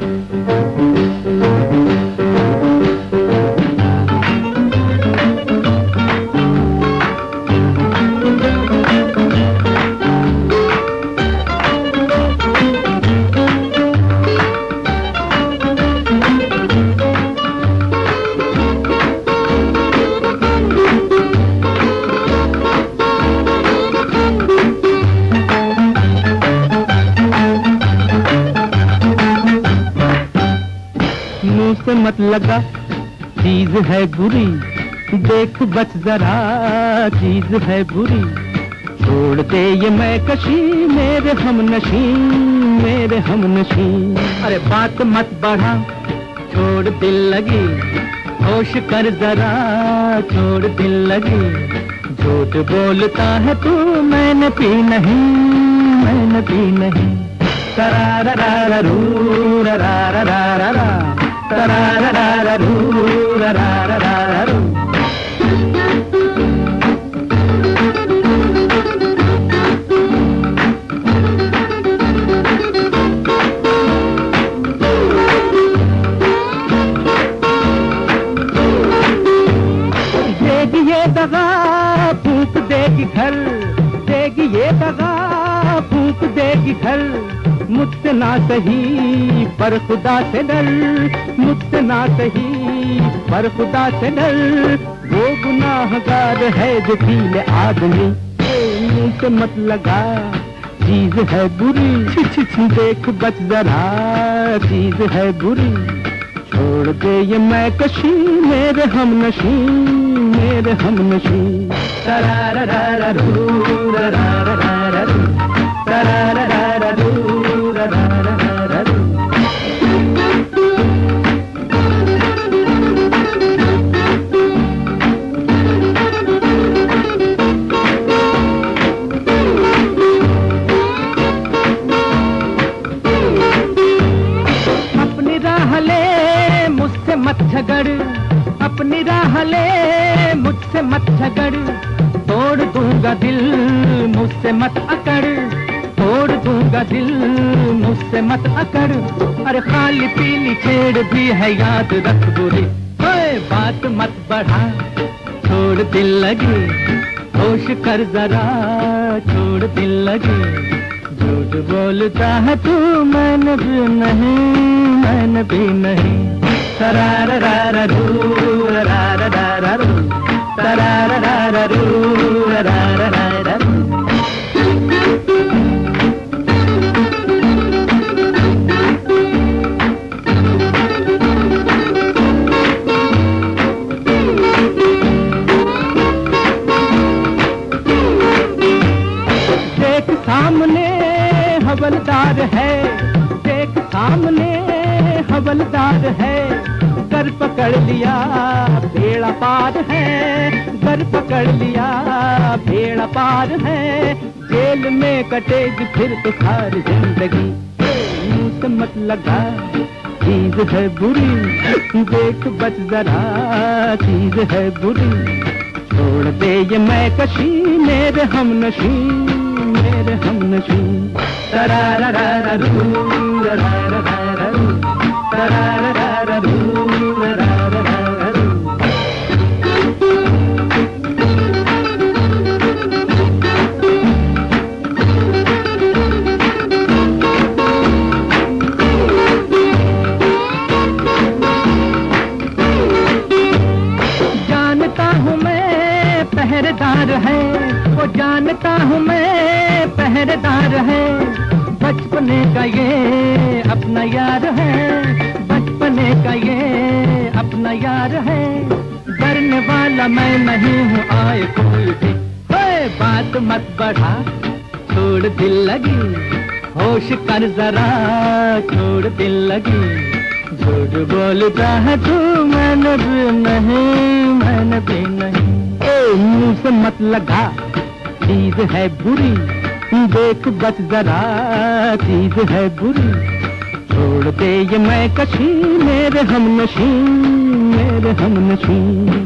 मुंह से मत लगा, चीज है बुरी, देख बच जरा, चीज है बुरी। छोड़ दे ये मैं कशी, मेरे हमनशी, मेरे हमनशी। अरे बात मत बढ़ा, छोड़ दिल लगी, होश कर जरा, छोड़ दिल लगी। झूठ बोलता है तू, मैंने पी नहीं, मैंने पी नहीं। तरारारारू, रारारारा, तरारारारू, रारारारू। देगी ये दगा, फूंक देगी घर, देगी ये दगा, फूंक देगी घर। मुझसे ना सही पर खुदा से डर, मुझसे ना सही पर खुदा से डर। वो गुनाहगार है जो पीले आदमी, मुंह से मत लगा, चीज है बुरी। देख बच जरा, चीज है बुरी। छोड़ दे ये मैं कशी, मेरे हमनशी, मेरे हमनशी। तरारारारू, रारारारू, तरारारारू, रारारारू। अपनी राह ले, मुझसे मत झगड़, अपनी राह ले, मुझसे मत झगड़। तोड़ दूंगा दिल, मुझसे मत अकड़, तोड़ दूंगा दिल, मुझसे मत अकड़। अरे खाली पीली छेड़ भी है, याद रख बुरी। ओए बात मत बढ़ा, छोड़ दिल लगी, होश कर जरा, छोड़ दिल लगी। झूठ बोलता है तू, मैंने भी नहीं, मैंने भी नहीं। तरारारारू, रारारारू, तरारारारू, रारारारू। देख सामने हवलदार है, देख सामने हवलदार है। घर पकड़ लिया, बेड़ा पार है, घर पकड़ लिया, बेड़ा पार है। जेल में कटेगी फिर तो सारी जिंदगी। मुंह से मत लगा, चीज है बुरी, देख बच जरा, चीज है बुरी। छोड़ दे ये मैं कशी, मेरे हमनशी, मेरे हमनशी। तरारारारू, रारारारू, तरारारारू, रारारारू। जानता हूँ मैं पहरेदार है, वो जानता हूँ मैं पहरेदार है। बचपने का ये अपना यार है, बचपने का ये अपना यार है। डरने वाला मैं नहीं हूँ, आए कोई भी। ओए बात मत बढ़ा, छोड़ दिल लगी, होश कर जरा, छोड़ दिल लगी। झूठ बोलता है तू, मैंने भी नहीं, मैंने भी नहीं। ओ मुंह से मत लगा, चीज है बुरी, देख बच जरा, चीज है बुरी। छोड़ दे ये मैं कशी, मेरे हमनशी, मेरे हमनशी।